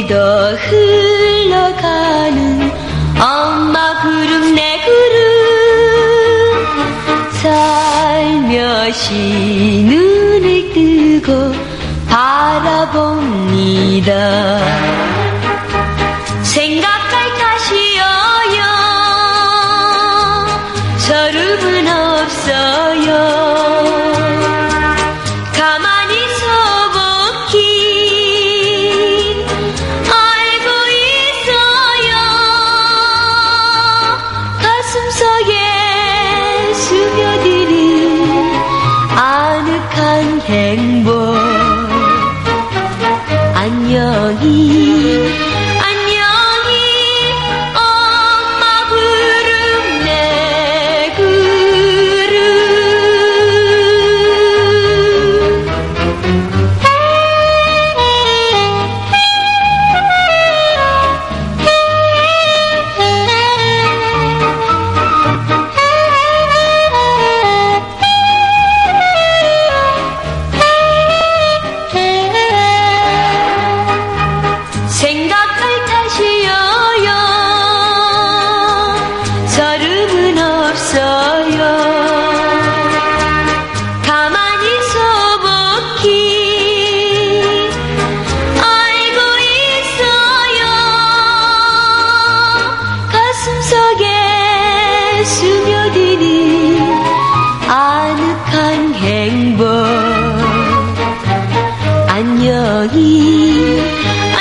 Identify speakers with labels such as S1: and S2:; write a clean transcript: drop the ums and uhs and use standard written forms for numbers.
S1: 오늘도 흘러가는 엄마 구름 내 구름 살며시 눈을 뜨고 바라봅니다. 생각할 탓이 어여 서름은 없어요. 가만히 서보기 알고 있어요. 가슴속에 스며드는 아늑한 행복. 안녕히 안녕히 엄마 구름 내 구름. 생각할 탓이여요 서름은 없어요. 가만히 서보기 알고 있어요. 가슴속에 스며드는 아늑한 행복. 안녕히